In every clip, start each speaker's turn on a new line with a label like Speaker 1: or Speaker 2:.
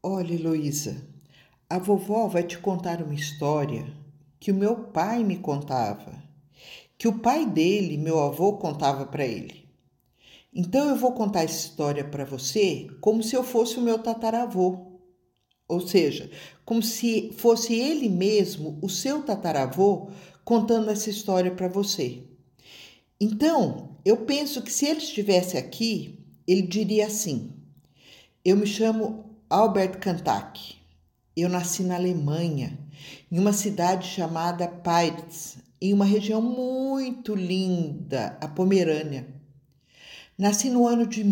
Speaker 1: Olha, Heloísa, a vovó vai te contar uma história que o meu pai me contava, que o pai dele, meu avô, contava para ele. Então eu vou contar essa história para você como se eu fosse o meu tataravô, ou seja, como se fosse ele mesmo, o seu tataravô, contando essa história para você. Então, eu penso que se ele estivesse aqui, ele diria assim: Eu me chamo Albert Kantak. Eu nasci na Alemanha, em uma cidade chamada Peitz, em uma região muito linda, a Pomerânia. Nasci no ano de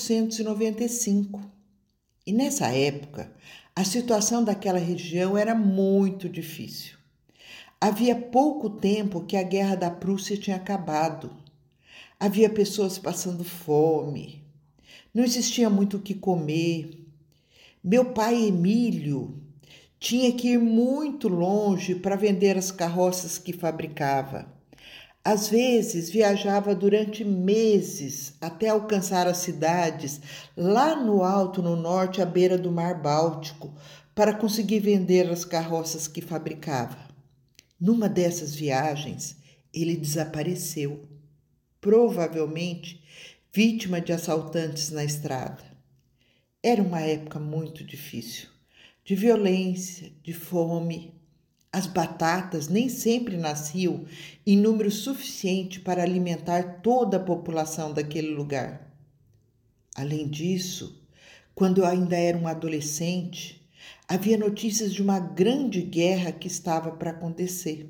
Speaker 1: 1895 e nessa época a situação daquela região era muito difícil. Havia pouco tempo que a Guerra da Prússia tinha acabado. Havia pessoas passando fome, não existia muito o que comer. Meu pai Emílio tinha que ir muito longe para vender as carroças que fabricava. Às vezes viajava durante meses até alcançar as cidades lá no alto, no norte, à beira do Mar Báltico, para conseguir vender as carroças que fabricava. Numa dessas viagens, ele desapareceu, provavelmente vítima de assaltantes na estrada. Era uma época muito difícil, de violência, de fome. As batatas nem sempre nasciam em número suficiente para alimentar toda a população daquele lugar. Além disso, quando eu ainda era um adolescente, havia notícias de uma grande guerra que estava para acontecer.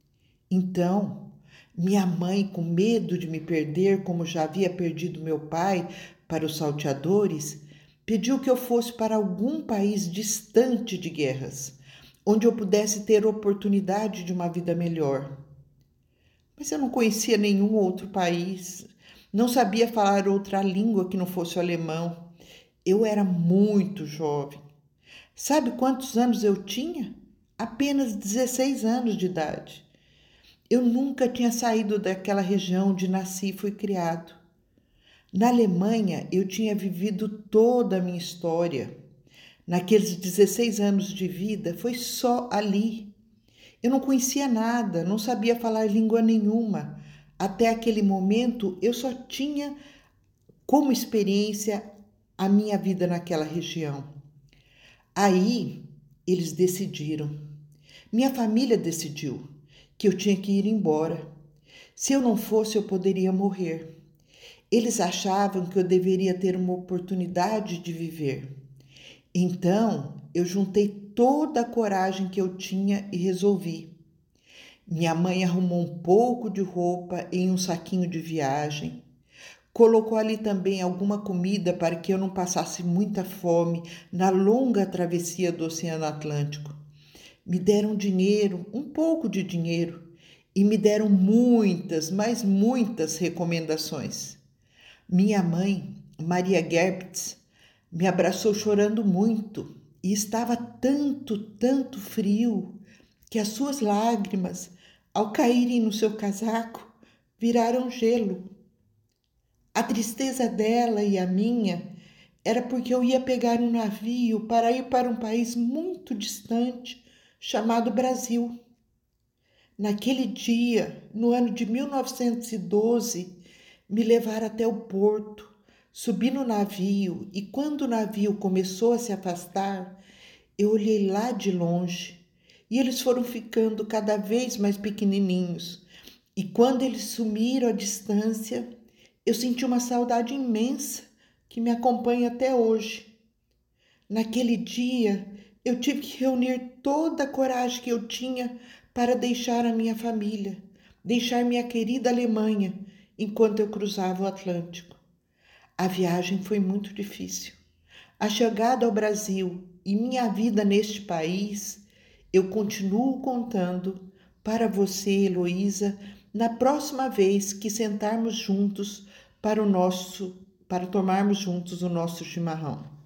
Speaker 1: Então, minha mãe, com medo de me perder, como já havia perdido meu pai para os salteadores, pediu que eu fosse para algum país distante de guerras, onde eu pudesse ter oportunidade de uma vida melhor. Mas eu não conhecia nenhum outro país, não sabia falar outra língua que não fosse o alemão. Eu era muito jovem. Sabe quantos anos eu tinha? Apenas 16 anos de idade. Eu nunca tinha saído daquela região onde nasci e fui criado. Na Alemanha, eu tinha vivido toda a minha história. Naqueles 16 anos de vida, foi só ali. Eu não conhecia nada, não sabia falar língua nenhuma. Até aquele momento, eu só tinha como experiência a minha vida naquela região. Aí, eles decidiram. Minha família decidiu que eu tinha que ir embora. Se eu não fosse, eu poderia morrer. Eles achavam que eu deveria ter uma oportunidade de viver. Então, eu juntei toda a coragem que eu tinha e resolvi. Minha mãe arrumou um pouco de roupa em um saquinho de viagem. Colocou ali também alguma comida para que eu não passasse muita fome na longa travessia do Oceano Atlântico. Me deram dinheiro, um pouco de dinheiro, e me deram muitas, mas muitas recomendações. Minha mãe, Maria Gerbtz, me abraçou chorando muito e estava tanto frio que as suas lágrimas, ao caírem no seu casaco, viraram gelo. A tristeza dela e a minha era porque eu ia pegar um navio para ir para um país muito distante chamado Brasil. Naquele dia, no ano de 1912, me levaram até o porto, subi no navio e quando o navio começou a se afastar, eu olhei lá de longe e eles foram ficando cada vez mais pequenininhos. E quando eles sumiram à distância, eu senti uma saudade imensa que me acompanha até hoje. Naquele dia, eu tive que reunir toda a coragem que eu tinha para deixar a minha família, deixar minha querida Alemanha, enquanto eu cruzava o Atlântico. A viagem foi muito difícil. A chegada ao Brasil e minha vida neste país, eu continuo contando para você, Heloísa, na próxima vez que sentarmos juntos para tomarmos juntos o nosso chimarrão.